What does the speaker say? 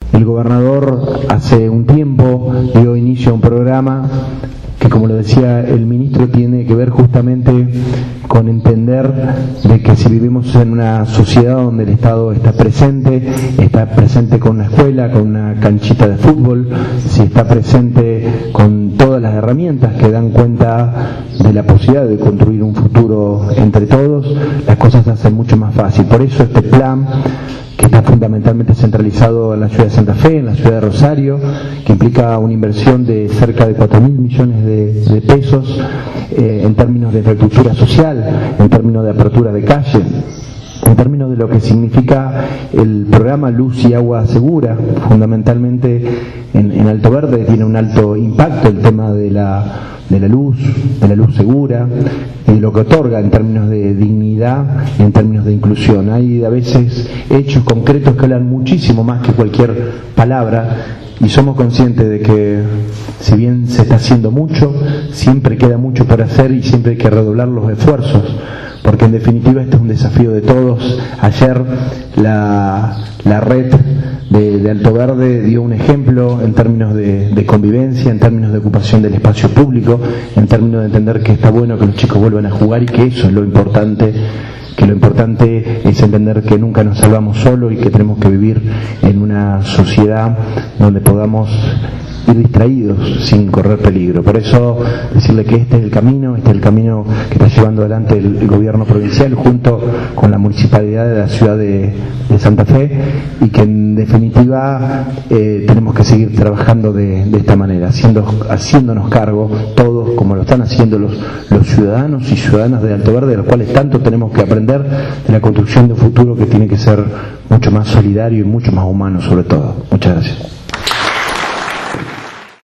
El gobernador hace un tiempo dio inicio a un programa que, como lo decía el ministro, tiene que ver justamente con entender de que si vivimos en una sociedad donde el Estado está presente con una escuela, con una canchita de fútbol, si está presente con todas las herramientas que dan cuenta de la posibilidad de construir un futuro entre todos, las cosas se hacen mucho más fácil. Por eso este plan, que está fundamentalmente centralizado en la ciudad de Santa Fe, en la ciudad de Rosario, que implica una inversión de cerca de 4.000 millones de pesos en términos de infraestructura social, en términos de apertura de calle, en términos de lo que significa el programa Luz y Agua Segura. Fundamentalmente en Alto Verde tiene un alto impacto el tema de la luz segura, y lo que otorga en términos de dignidad y en términos de inclusión. Hay a veces hechos concretos que hablan muchísimo más que cualquier palabra, y somos conscientes de que, si bien se está haciendo mucho, siempre queda mucho por hacer y siempre hay que redoblar los esfuerzos, porque en definitiva este es un desafío de todos. Ayer la red de Alto Verde dio un ejemplo en términos de convivencia, en términos de ocupación del espacio público, en términos de entender que está bueno que los chicos vuelvan a jugar y que eso es lo importante, que lo importante es entender que nunca nos salvamos solos y que tenemos que vivir en una sociedad donde podamos ir distraídos sin correr peligro. Por eso decirle que este es el camino que está llevando adelante el gobierno provincial junto con la municipalidad de la ciudad de Santa Fe, y que en definitiva tenemos que seguir trabajando de esta manera, haciéndonos cargo todos, como lo están haciendo los ciudadanos y ciudadanas de Alto Verde, de los cuales tanto tenemos que aprender, de la construcción de un futuro que tiene que ser mucho más solidario y mucho más humano sobre todo. Muchas gracias.